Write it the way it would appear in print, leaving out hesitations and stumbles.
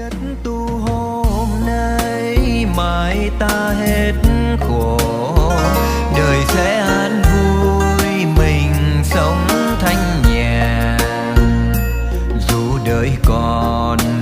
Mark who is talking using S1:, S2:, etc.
S1: biết tu hôm nay mai ta hết khổ, đời sẽ an vui mình sống thanh nhàn, dù đời còn